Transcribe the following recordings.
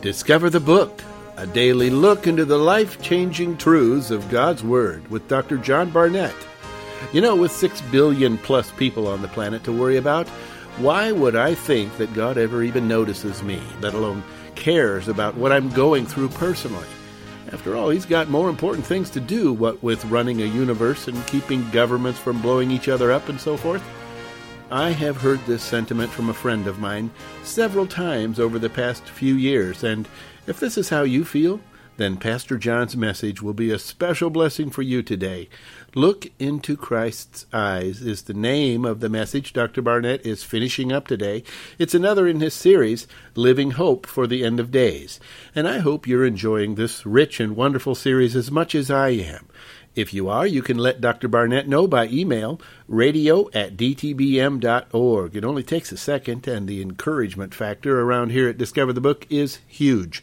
Discover the Book, a daily look into the life-changing truths of God's Word with Dr. John Barnett. You know, with 6 billion plus people on the planet to worry about, why would I think that God ever even notices me, let alone cares about what I'm going through personally? After all, He's got more important things to do, what with running a universe and keeping governments from blowing each other up and so forth. I have heard this sentiment from a friend of mine several times over the past few years, and if this is how you feel, then Pastor John's message will be a special blessing for you today. Look into Christ's Eyes is the name of the message Dr. Barnett is finishing up today. It's another in his series, Living Hope for the End of Days. And I hope you're enjoying this rich and wonderful series as much as I am. If you are, you can let Dr. Barnett know by email, radio@dtbm.org. It only takes a second, and the encouragement factor around here at Discover the Book is huge.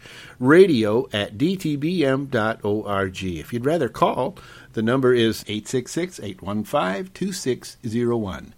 radio@dtbm.org. If you'd rather call, the number is 866-815-2601.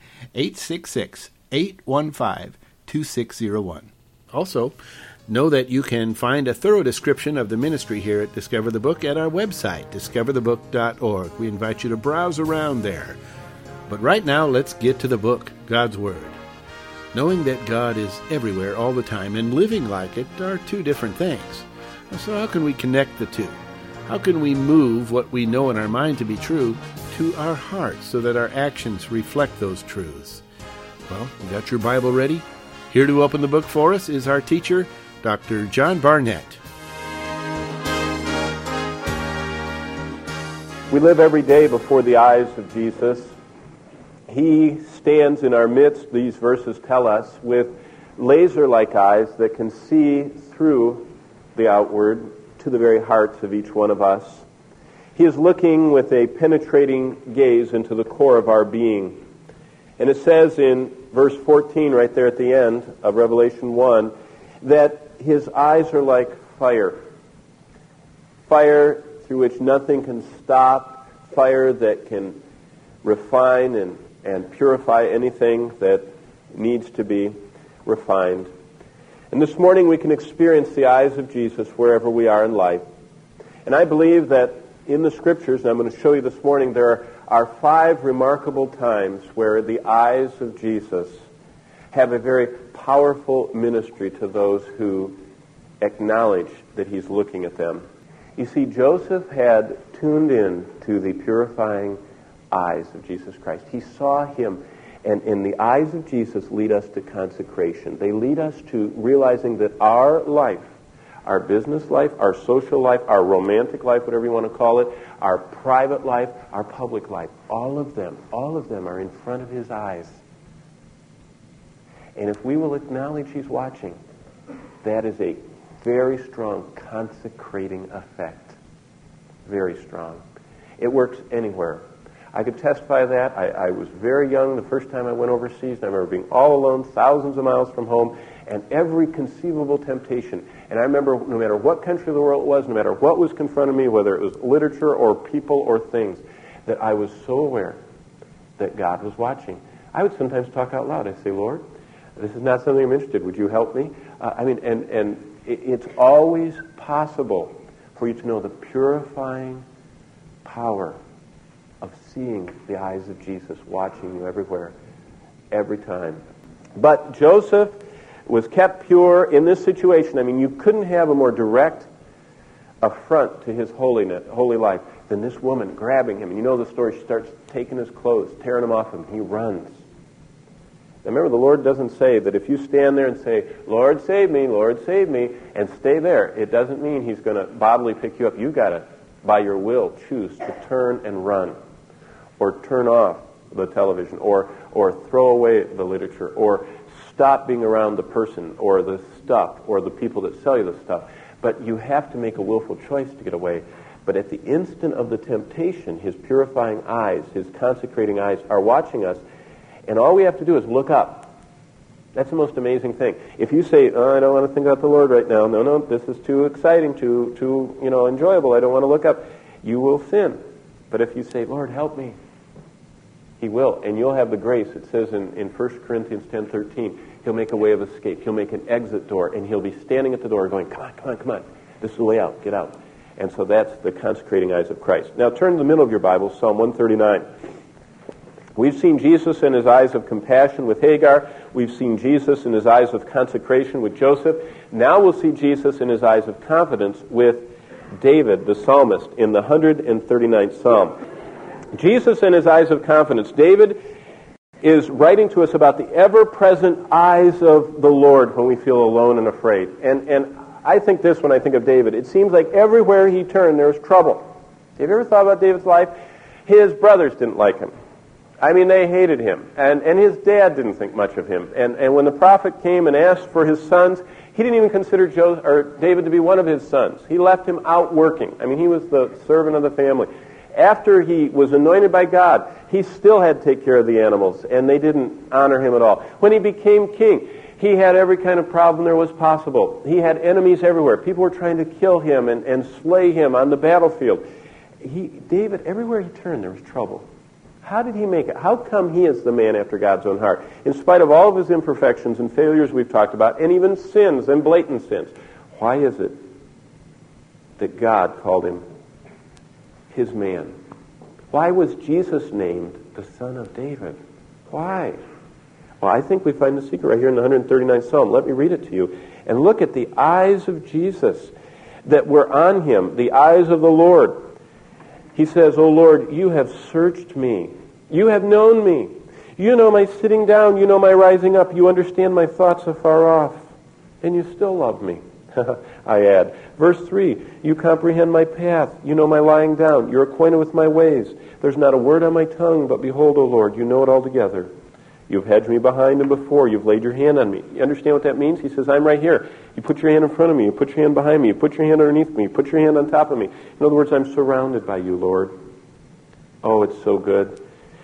866-815-2601. Also, know that you can find a thorough description of the ministry here at Discover the Book at our website, discoverthebook.org. We invite you to browse around there. But right now, let's get to the book, God's Word. Knowing that God is everywhere all the time and living like it are two different things. So how can we connect the two? How can we move what we know in our mind to be true to our hearts so that our actions reflect those truths? Well, you got your Bible ready? Here to open the book for us is our teacher, Dr. John Barnett. We live every day before the eyes of Jesus. He stands in our midst, these verses tell us, with laser-like eyes that can see through the outward to the very hearts of each one of us. He is looking with a penetrating gaze into the core of our being. And it says in verse 14, right there at the end of Revelation 1, that His eyes are like fire. Fire through which nothing can stop. Fire that can refine and purify anything that needs to be refined. And this morning we can experience the eyes of Jesus wherever we are in life. And I believe that in the Scriptures, and I'm going to show you this morning, there are 5 remarkable times where the eyes of Jesus have a very powerful ministry to those who acknowledge that He's looking at them. You see, Joseph had tuned in to the purifying eyes of Jesus Christ. He saw Him, and in the eyes of Jesus lead us to consecration. They lead us to realizing that our life, our business life, our social life, our romantic life, whatever you want to call it, our private life, our public life, all of them are in front of His eyes. And if we will acknowledge He's watching, that is a very strong consecrating effect. Very strong. It works anywhere. I could testify that. I was very young the first time I went overseas, and I remember being all alone, thousands of miles from home, and every conceivable temptation. And I remember no matter what country of the world it was, no matter what was confronting me, whether it was literature or people or things, that I was so aware that God was watching. I would sometimes talk out loud. I'd say, Lord, this is not something I'm interested in. Would you help me? It's always possible for you to know the purifying power of seeing the eyes of Jesus watching you everywhere, every time. But Joseph was kept pure in this situation. I mean, you couldn't have a more direct affront to his holy life than this woman grabbing him. And you know the story. She starts taking his clothes, tearing them off him. He runs. Now remember, the Lord doesn't say that if you stand there and say, Lord, save me, and stay there, it doesn't mean He's going to bodily pick you up. You've got to, by your will, choose to turn and run, or turn off the television, or throw away the literature, or stop being around the person, or the stuff, or the people that sell you the stuff. But you have to make a willful choice to get away. But at the instant of the temptation, His purifying eyes, His consecrating eyes are watching us. And all we have to do is look up. That's the most amazing thing. If you say, I don't want to think about the Lord right now. No, this is too exciting, too enjoyable. I don't want to look up. You will sin. But if you say, Lord, help me, He will. And you'll have the grace. It says in 1 Corinthians 10:13, He'll make a way of escape. He'll make an exit door, and he'll be standing at the door going, come on, come on, come on. This is the way out. Get out. And so that's the consecrating eyes of Christ. Now turn to the middle of your Bible, Psalm 139. We've seen Jesus in his eyes of compassion with Hagar. We've seen Jesus in his eyes of consecration with Joseph. Now we'll see Jesus in his eyes of confidence with David, the psalmist, in the 139th Psalm. Jesus in his eyes of confidence. David is writing to us about the ever-present eyes of the Lord when we feel alone and afraid. And I think this when I think of David. It seems like everywhere he turned there was trouble. Have you ever thought about David's life? His brothers didn't like him. I mean, they hated him. And his dad didn't think much of him. And when the prophet came and asked for his sons, he didn't even consider David to be one of his sons. He left him out working. I mean, he was the servant of the family. After he was anointed by God, he still had to take care of the animals, and they didn't honor him at all. When he became king, he had every kind of problem there was possible. He had enemies everywhere. People were trying to kill him and slay him on the battlefield. David, everywhere he turned, there was trouble. How did he make it? How come he is the man after God's own heart? In spite of all of his imperfections and failures we've talked about, and even sins and blatant sins, why is it that God called him his man? Why was Jesus named the Son of David? Why? Well, I think we find the secret right here in the 139th Psalm. Let me read it to you. And look at the eyes of Jesus that were on him, the eyes of the Lord. He says, O Lord, you have searched me. You have known me. You know my sitting down. You know my rising up. You understand my thoughts afar off. And you still love me. I add. Verse 3, you comprehend my path. You know my lying down. You're acquainted with my ways. There's not a word on my tongue, but behold, O Lord, you know it altogether. You've hedged me behind and before. You've laid your hand on me. You understand what that means? He says, I'm right here. You put your hand in front of me. You put your hand behind me. You put your hand underneath me. You put your hand on top of me. In other words, I'm surrounded by you, Lord. Oh, it's so good.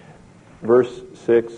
Verse 6,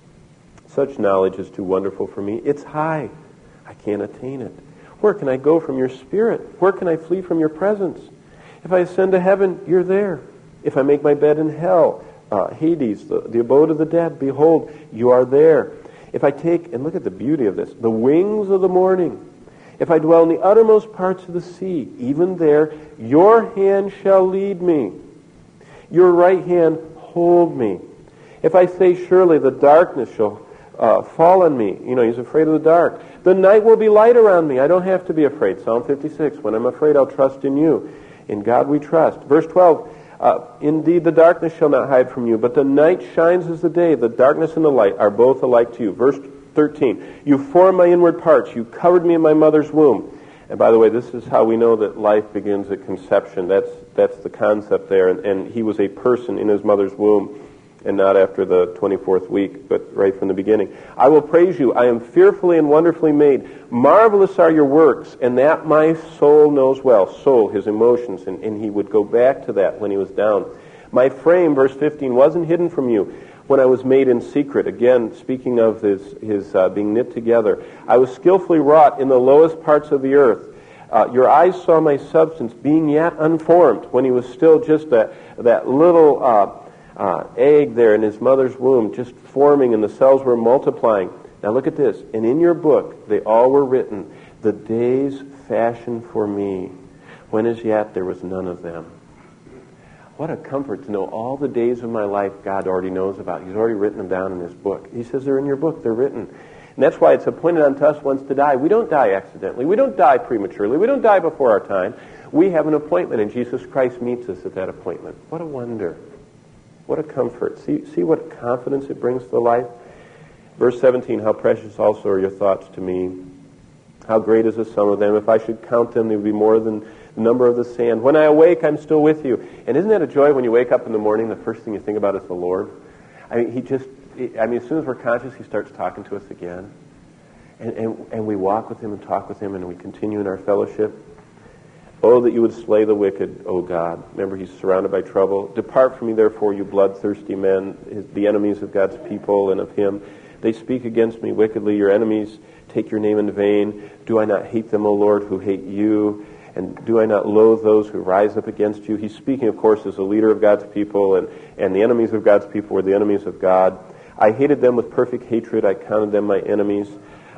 such knowledge is too wonderful for me. It's high. I can't attain it. Where can I go from your spirit? Where can I flee from your presence? If I ascend to heaven, you're there. If I make my bed in hell, Hades, the abode of the dead, behold, you are there. If I take, and look at the beauty of this, the wings of the morning, if I dwell in the uttermost parts of the sea, even there, your hand shall lead me. Your right hand hold me. If I say, surely the darkness shall fall on me. You know, he's afraid of the dark. The night will be light around me. I don't have to be afraid. Psalm 56, when I'm afraid, I'll trust in you. In God we trust. Verse 12, indeed the darkness shall not hide from you, but the night shines as the day. The darkness and the light are both alike to you. Verse 13, you formed my inward parts. You covered me in my mother's womb. And by the way, this is how we know that life begins at conception. That's the concept there. And he was a person in his mother's womb, and not after the 24th week, but right from the beginning. I will praise you. I am fearfully and wonderfully made. Marvelous are your works, and that my soul knows well. Soul, his emotions, and he would go back to that when he was down. My frame, verse 15, wasn't hidden from you when I was made in secret. Again, speaking of his being knit together. I was skillfully wrought in the lowest parts of the earth. Your eyes saw my substance being yet unformed, when he was still just that little egg there in his mother's womb, just forming, and the cells were multiplying. Now look at this. And in your book, they all were written, the days fashioned for me, when as yet there was none of them. What a comfort to know all the days of my life God already knows about. He's already written them down in his book. He says they're in your book. They're written. And that's why it's appointed unto us once to die. We don't die accidentally. We don't die prematurely. We don't die before our time. We have an appointment, and Jesus Christ meets us at that appointment. What a wonder. What a comfort. See what confidence it brings to life? Verse 17, how precious also are your thoughts to me. How great is the sum of them. If I should count them, they would be more than the number of the sand. When I awake, I'm still with you. And isn't that a joy when you wake up in the morning, the first thing you think about is the Lord? I mean, as soon as we're conscious, he starts talking to us again. And we walk with him and talk with him, and we continue in our fellowship. Oh, that you would slay the wicked, O God. Remember, he's surrounded by trouble. Depart from me, therefore, you bloodthirsty men, the enemies of God's people and of him. They speak against me wickedly. Your enemies take your name in vain. Do I not hate them, O Lord, who hate you? And do I not loathe those who rise up against you? He's speaking, of course, as a leader of God's people, and the enemies of God's people were the enemies of God. I hated them with perfect hatred. I counted them my enemies.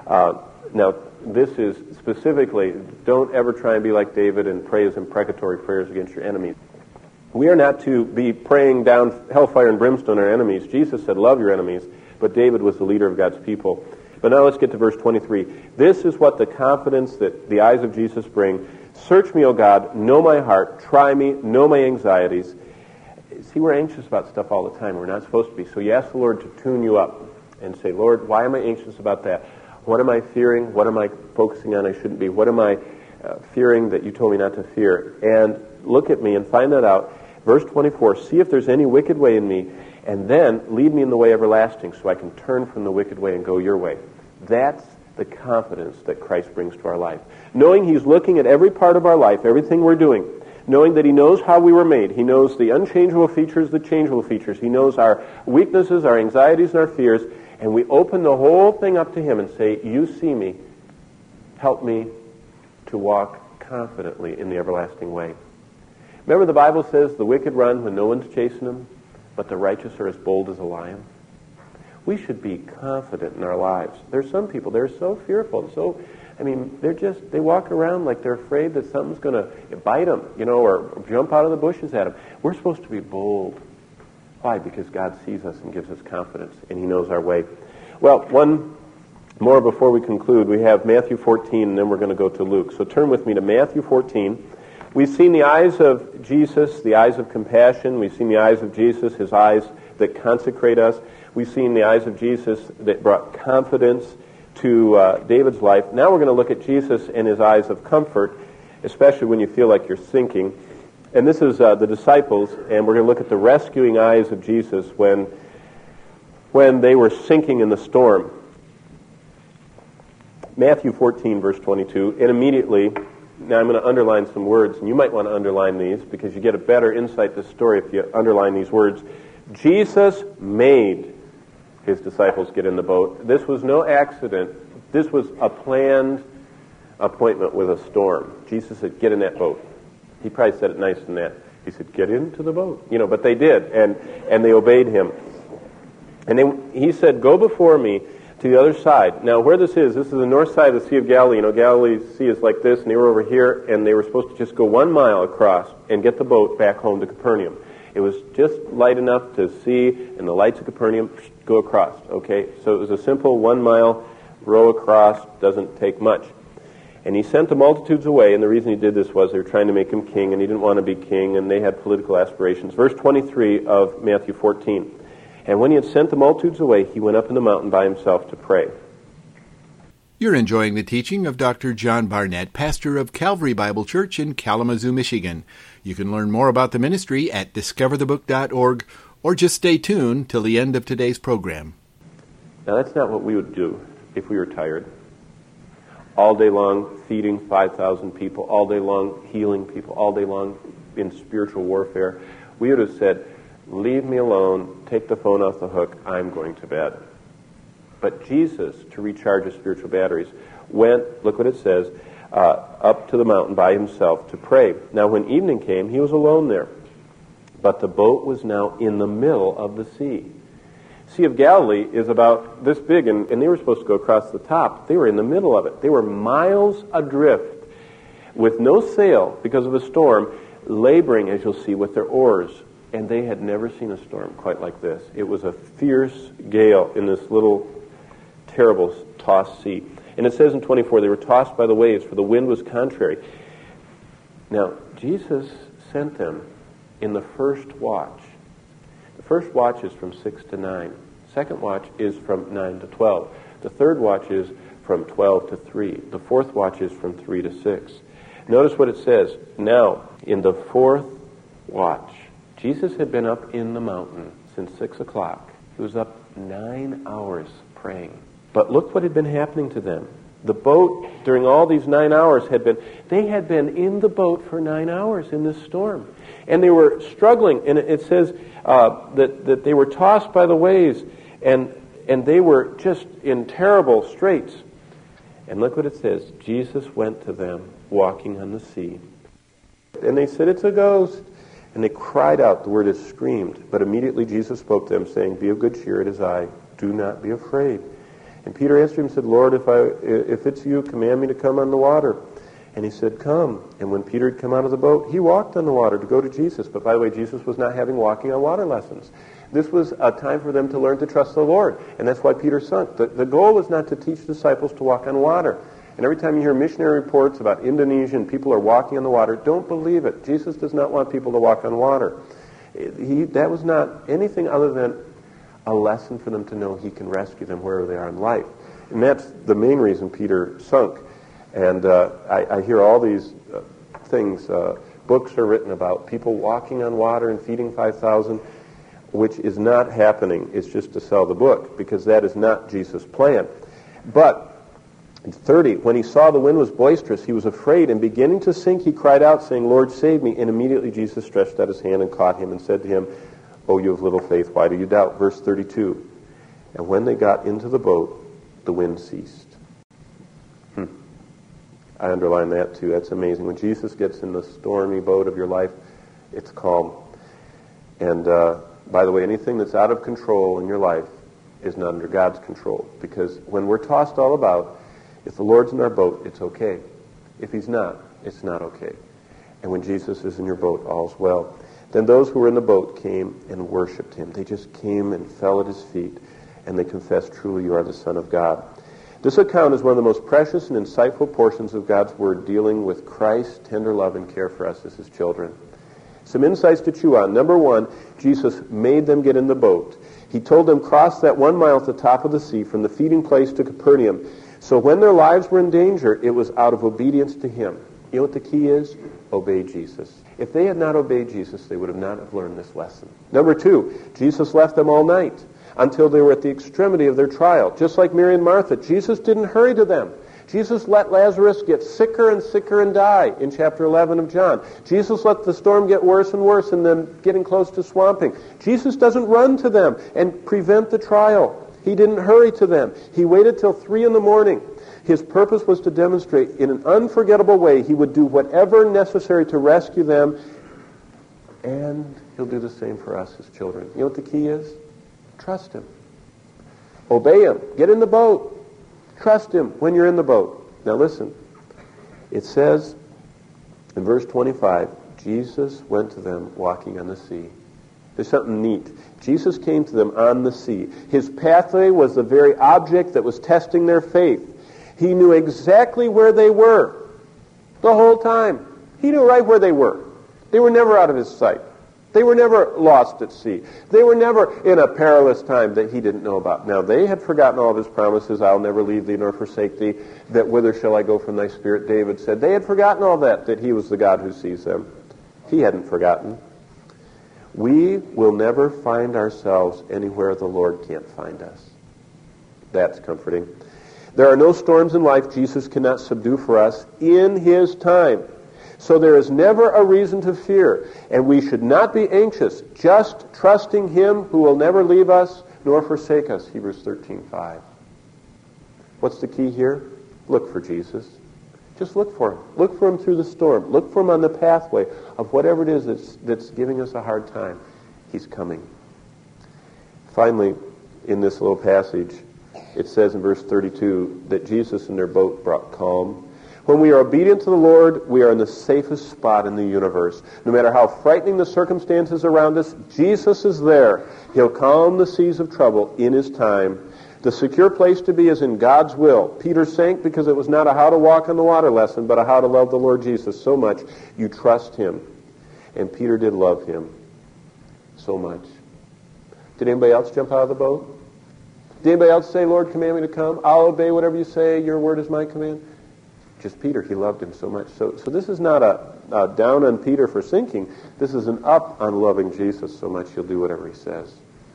Now, this is specifically, don't ever try and be like David and pray his imprecatory prayers against your enemies. We are not to be praying down hellfire and brimstone on our enemies. Jesus said, love your enemies, but David was the leader of God's people. But now let's get to verse 23. This is what the confidence that the eyes of Jesus bring. Search me, O God, know my heart, try me, know my anxieties. See, we're anxious about stuff all the time. We're not supposed to be. So you ask the Lord to tune you up and say, Lord, why am I anxious about that? What am I fearing? What am I focusing on I shouldn't be? What am I fearing that you told me not to fear? And look at me and find that out. Verse 24, see if there's any wicked way in me, and then lead me in the way everlasting so I can turn from the wicked way and go your way. That's the confidence that Christ brings to our life. Knowing he's looking at every part of our life, everything we're doing, knowing that he knows how we were made. He knows the unchangeable features, the changeable features. He knows our weaknesses, our anxieties, and our fears, and we open the whole thing up to him and say, you see me, help me to walk confidently in the everlasting way. Remember the Bible says the wicked run when no one's chasing them, but the righteous are as bold as a lion. We should be confident in our lives. There's some people, they're so fearful, they walk around like they're afraid that something's going to bite them, or jump out of the bushes at them. We're supposed to be bold. Why? Because God sees us and gives us confidence, and he knows our way. Well, one more before we conclude. We have Matthew 14, and then we're going to go to Luke. So turn with me to Matthew 14. We've seen the eyes of Jesus, the eyes of compassion. We've seen the eyes of Jesus, his eyes that consecrate us. We've seen the eyes of Jesus that brought confidence to David's life. Now we're going to look at Jesus and his eyes of comfort, especially when you feel like you're sinking. And this is the disciples, and we're going to look at the rescuing eyes of Jesus when they were sinking in the storm. Matthew 14, verse 22, and immediately... Now I'm going to underline some words, and you might want to underline these because you get a better insight to the story if you underline these words. Jesus made his disciples get in the boat. This was no accident. This was a planned appointment with a storm. Jesus said, get in that boat. He probably said it nicer than that. He said, get into the boat. But they did, and they obeyed him. And then he said, go before me to the other side. Now, where this is the north side of the Sea of Galilee. Galilee's sea is like this, and they were over here, and they were supposed to just go 1 mile across and get the boat back home to Capernaum. It was just light enough to see, and the lights of Capernaum go across, okay? So it was a simple 1 mile row across, doesn't take much. And he sent the multitudes away, and the reason he did this was they were trying to make him king, and he didn't want to be king, and they had political aspirations. Verse 23 of Matthew 14. And when he had sent the multitudes away, he went up in the mountain by himself to pray. You're enjoying the teaching of Dr. John Barnett, pastor of Calvary Bible Church in Kalamazoo, Michigan. You can learn more about the ministry at discoverthebook.org, or just stay tuned till the end of today's program. Now, that's not what we would do if we were tired. All day long feeding 5,000 people, all day long healing people, all day long in spiritual warfare. We would have said, leave me alone, take the phone off the hook, I'm going to bed. But Jesus, to recharge his spiritual batteries, went, look what it says, up to the mountain by himself to pray. Now when evening came, he was alone there. But the boat was now in the middle of the sea. Sea of Galilee is about this big, and they were supposed to go across the top. They were in the middle of it. They were miles adrift with no sail because of a storm, laboring, as you'll see, with their oars. And they had never seen a storm quite like this. It was a fierce gale in this little, terrible, tossed sea. And it says in 24, they were tossed by the waves, for the wind was contrary. Now, Jesus sent them in the first watch. The first watch is from 6 to 9. The second watch is from 9 to 12. The third watch is from 12 to 3. The fourth watch is from 3 to 6. Notice what it says. Now, in the fourth watch, Jesus had been up in the mountain since 6 o'clock. He was up 9 hours praying. But look what had been happening to them. The boat, during all these 9 hours, they had been in the boat for 9 hours in this storm. And they were struggling. And it says that they were tossed by the waves. And they were just in terrible straits. And look what it says. Jesus went to them walking on the sea. And they said, it's a ghost. And they cried out, the word is screamed. But immediately Jesus spoke to them, saying, be of good cheer, it is I. Do not be afraid. And Peter answered him and said, Lord, if it's you, command me to come on the water. And he said, come. And when Peter had come out of the boat, he walked on the water to go to Jesus. But by the way, Jesus was not having walking on water lessons. This was a time for them to learn to trust the Lord. And that's why Peter sunk. The goal is not to teach disciples to walk on water. And every time you hear missionary reports about Indonesia and people are walking on the water, don't believe it. Jesus does not want people to walk on water. That was not anything other than a lesson for them to know he can rescue them wherever they are in life. And that's the main reason Peter sunk. And I hear all these things. Books are written about people walking on water and feeding 5,000, which is not happening. It's just to sell the book, because that is not Jesus' plan. But in 30, when he saw the wind was boisterous, he was afraid, and beginning to sink, he cried out, saying, Lord, save me. And immediately Jesus stretched out his hand and caught him and said to him, O you of little faith, why do you doubt? Verse 32, and when they got into the boat, the wind ceased. I underline that too. That's amazing. When Jesus gets in the stormy boat of your life, it's calm. And by the way, anything that's out of control in your life is not under God's control. Because when we're tossed all about, if the Lord's in our boat, it's okay. If he's not, it's not okay. And when Jesus is in your boat, all's well. Then those who were in the boat came and worshipped him. They just came and fell at his feet, and they confessed, truly you are the Son of God. This account is one of the most precious and insightful portions of God's Word, dealing with Christ's tender love and care for us as his children. Some insights to chew on. Number one, Jesus made them get in the boat. He told them cross that 1 mile at the top of the sea from the feeding place to Capernaum. So when their lives were in danger, it was out of obedience to him. You know what the key is? Obey Jesus. If they had not obeyed Jesus, they would have not have learned this lesson. Number two, Jesus left them all night until they were at the extremity of their trial. Just like Mary and Martha, Jesus didn't hurry to them. Jesus let Lazarus get sicker and sicker and die in chapter 11 of John. Jesus let the storm get worse and worse and then getting close to swamping. Jesus doesn't run to them and prevent the trial. He didn't hurry to them. He waited till 3 a.m. His purpose was to demonstrate in an unforgettable way he would do whatever necessary to rescue them, and he'll do the same for us as children. You know what the key is? Trust him. Obey him. Get in the boat. Trust him when you're in the boat. Now listen. It says in verse 25, Jesus went to them walking on the sea. There's something neat. Jesus came to them on the sea. His pathway was the very object that was testing their faith. He knew exactly where they were the whole time. He knew right where they were. They were never out of his sight. They were never lost at sea. They were never in a perilous time that he didn't know about. Now, they had forgotten all of his promises. I'll never leave thee nor forsake thee. That whither shall I go from thy spirit, David said. They had forgotten all that he was the God who sees them. He hadn't forgotten. We will never find ourselves anywhere the Lord can't find us. That's comforting. There are no storms in life Jesus cannot subdue for us in his time. So there is never a reason to fear, and we should not be anxious, just trusting him who will never leave us nor forsake us, Hebrews 13:5. What's the key here? Look for Jesus. Just look for him. Look for him through the storm. Look for him on the pathway of whatever it is that's giving us a hard time. He's coming. Finally, in this little passage, it says in verse 32 that Jesus in their boat brought calm. When we are obedient to the Lord, we are in the safest spot in the universe. No matter how frightening the circumstances around us, Jesus is there. He'll calm the seas of trouble in his time. The secure place to be is in God's will. Peter sank because it was not a how to walk on the water lesson, but a how to love the Lord Jesus so much you trust him. And Peter did love him so much. Did anybody else jump out of the boat? Did anybody else say, Lord, command me to come? I'll obey whatever you say. Your word is my command. Just Peter, he loved him so much. So this is not a down on Peter for sinking. This is an up on loving Jesus so much he'll do whatever he says.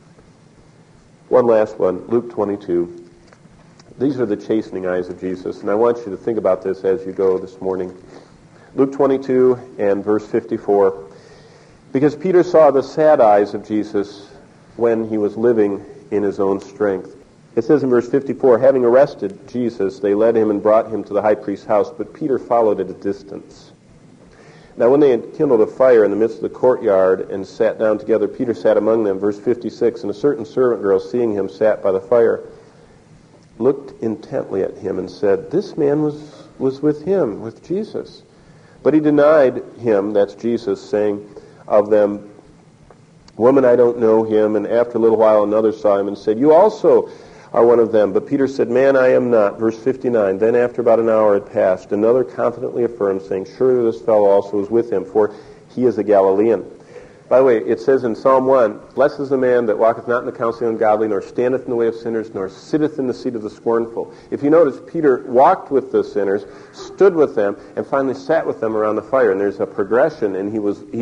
One last one, Luke 22. These are the chastening eyes of Jesus, and I want you to think about this as you go this morning. Luke 22 and verse 54. Because Peter saw the sad eyes of Jesus when he was living in his own strength. It says in verse 54, having arrested Jesus, they led him and brought him to the high priest's house, but Peter followed at a distance. Now when they had kindled a fire in the midst of the courtyard and sat down together, Peter sat among them. Verse 56, and a certain servant girl, seeing him, sat by the fire. looked intently at him and said, "This man was with him, with Jesus." But he denied him, that's Jesus, saying of them, "Woman, I don't know him." And after a little while another saw him and said, "You also are one of them." But Peter said, "Man, I am not." Verse 59, then after about an hour had passed, another confidently affirmed, saying, "Surely this fellow also was with him, for he is a Galilean." By the way, it says in Psalm 1, "Blessed is the man that walketh not in the counsel of the ungodly, nor standeth in the way of sinners, nor sitteth in the seat of the scornful." If you notice, Peter walked with the sinners, stood with them, and finally sat with them around the fire. And there's a progression, and he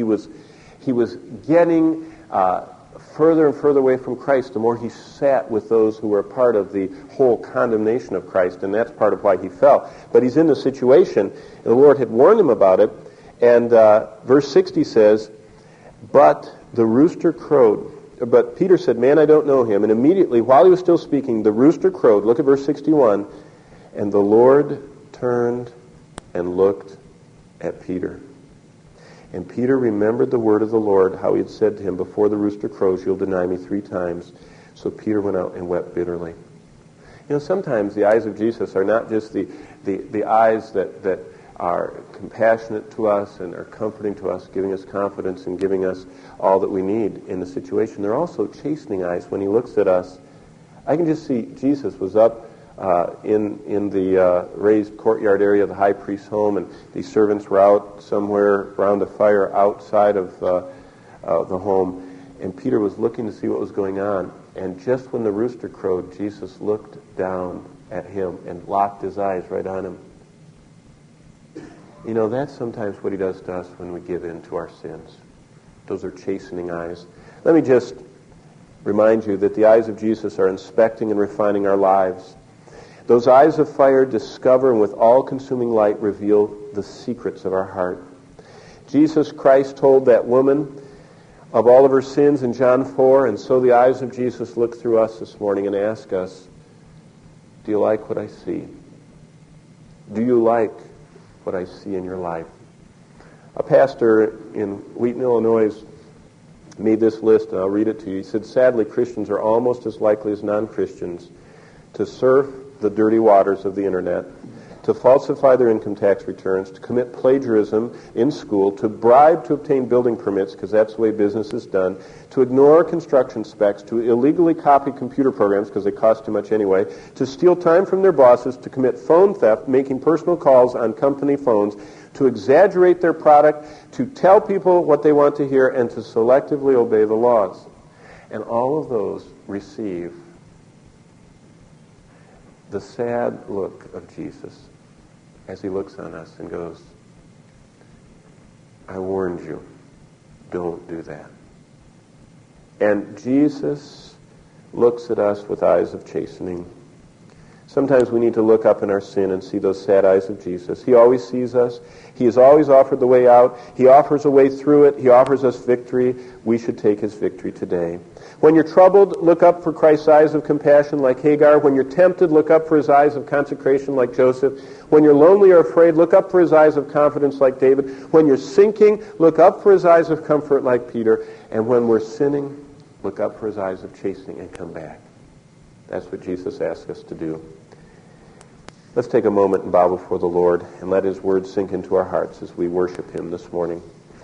was getting further and further away from Christ the more he sat with those who were part of the whole condemnation of Christ, and that's part of why he fell. But he's in the situation, and the Lord had warned him about it. And verse 60 says, "But the rooster crowed." But Peter said, "Man, I don't know him." And immediately, while he was still speaking, the rooster crowed. Look at verse 61. "And the Lord turned and looked at Peter. And Peter remembered the word of the Lord, how he had said to him, 'Before the rooster crows, you'll deny me 3 times.' So Peter went out and wept bitterly." You know, sometimes the eyes of Jesus are not just the eyes that are compassionate to us and are comforting to us, giving us confidence and giving us all that we need in the situation. They're also chastening eyes when he looks at us. I can just see Jesus was up in the raised courtyard area of the high priest's home, and these servants were out somewhere around the fire outside of the home, and Peter was looking to see what was going on. And just when the rooster crowed, Jesus looked down at him and locked his eyes right on him. You know, that's sometimes what he does to us when we give in to our sins. Those are chastening eyes. Let me just remind you that the eyes of Jesus are inspecting and refining our lives. Those eyes of fire discover and with all-consuming light reveal the secrets of our heart. Jesus Christ told that woman of all of her sins in John 4, and so the eyes of Jesus look through us this morning and ask us, do you like what I see? Do you like what I see in your life? A pastor in Wheaton, Illinois made this list, and I'll read it to you. He said, "Sadly, Christians are almost as likely as non-Christians to surf the dirty waters of the internet, to falsify their income tax returns, to commit plagiarism in school, to bribe to obtain building permits, because that's the way business is done, to ignore construction specs, to illegally copy computer programs, because they cost too much anyway, to steal time from their bosses, to commit phone theft, making personal calls on company phones, to exaggerate their product, to tell people what they want to hear, and to selectively obey the laws." And all of those receive the sad look of Jesus as he looks on us and goes, "I warned you, don't do that." And Jesus looks at us with eyes of chastening. Sometimes we need to look up in our sin and see those sad eyes of Jesus. He always sees us. He has always offered the way out. He offers a way through it. He offers us victory. We should take his victory today. When you're troubled, look up for Christ's eyes of compassion like Hagar. When you're tempted, look up for his eyes of consecration like Joseph. When you're lonely or afraid, look up for his eyes of confidence like David. When you're sinking, look up for his eyes of comfort like Peter. And when we're sinning, look up for his eyes of chastening and come back. That's what Jesus asks us to do. Let's take a moment and bow before the Lord and let his word sink into our hearts as we worship him this morning.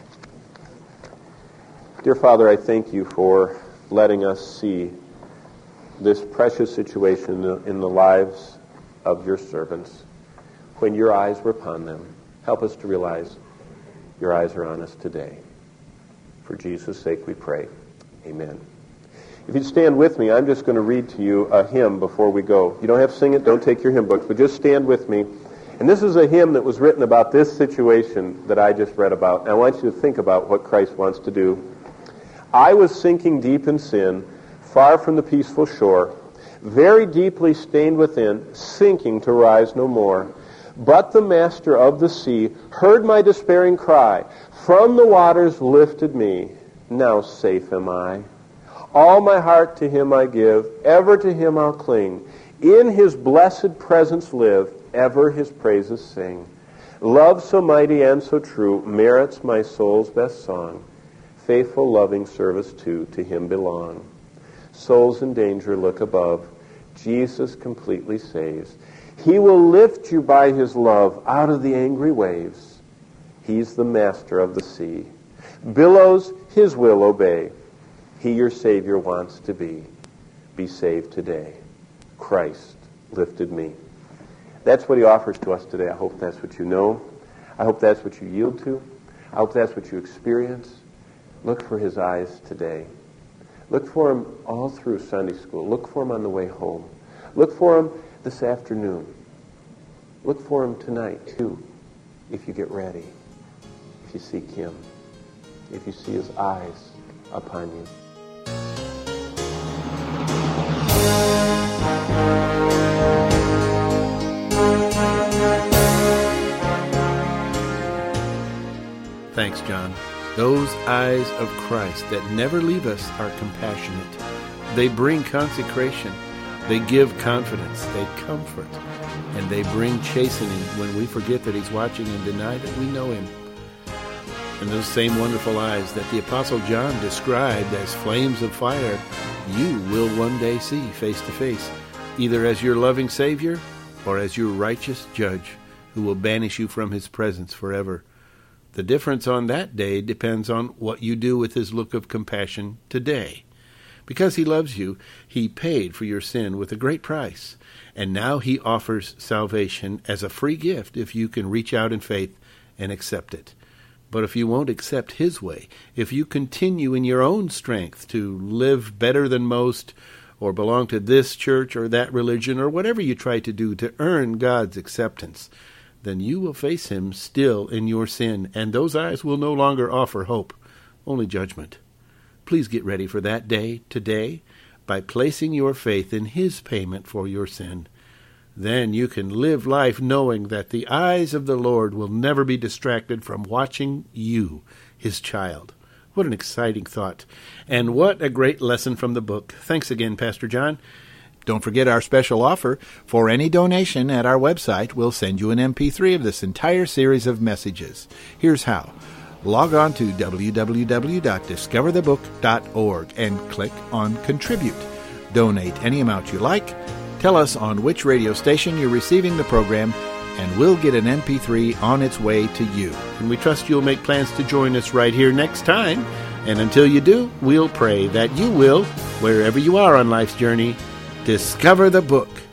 Dear Father, I thank you for letting us see this precious situation in the lives of your servants when your eyes were upon them. Help us to realize your eyes are on us today. For Jesus' sake we pray. Amen. If you'd stand with me, I'm just going to read to you a hymn before we go. You don't have to sing it, don't take your hymn books, but just stand with me. And this is a hymn that was written about this situation that I just read about. And I want you to think about what Christ wants to do. "I was sinking deep in sin, far from the peaceful shore, very deeply stained within, sinking to rise no more. But the master of the sea heard my despairing cry, from the waters lifted me. Now safe am I. All my heart to him I give, ever to him I'll cling. In his blessed presence live, ever his praises sing. Love so mighty and so true merits my soul's best song. Faithful, loving service too to him belong. Souls in danger look above. Jesus completely saves. He will lift you by his love out of the angry waves. He's the master of the sea. Billows his will obey. He your Savior wants to be. Be saved today. Christ lifted me. That's what he offers to us today. I hope that's what you know. I hope that's what you yield to. I hope that's what you experience. Look for his eyes today. Look for him all through Sunday school. Look for him on the way home. Look for him this afternoon. Look for him tonight, too, if you get ready, if you seek him, if you see his eyes upon you. Thanks, John. Those eyes of Christ that never leave us are compassionate. They bring consecration. They give confidence. They comfort. And they bring chastening when we forget that he's watching and deny that we know him. And those same wonderful eyes that the Apostle John described as flames of fire, you will one day see face to face, either as your loving Savior or as your righteous judge who will banish you from his presence forever. The difference on that day depends on what you do with his look of compassion today. Because he loves you, he paid for your sin with a great price, and now he offers salvation as a free gift if you can reach out in faith and accept it. But if you won't accept his way, if you continue in your own strength to live better than most, or belong to this church or that religion, or whatever you try to do to earn God's acceptance, then you will face him still in your sin, and those eyes will no longer offer hope, only judgment. Please get ready for that day today by placing your faith in his payment for your sin. Then you can live life knowing that the eyes of the Lord will never be distracted from watching you, his child. What an exciting thought. And what a great lesson from the book. Thanks again, Pastor John. Don't forget our special offer. For any donation at our website, we'll send you an MP3 of this entire series of messages. Here's how. Log on to www.discoverthebook.org and click on Contribute. Donate any amount you like. Tell us on which radio station you're receiving the program, and we'll get an MP3 on its way to you. And we trust you'll make plans to join us right here next time. And until you do, we'll pray that you will, wherever you are on life's journey, discover the book.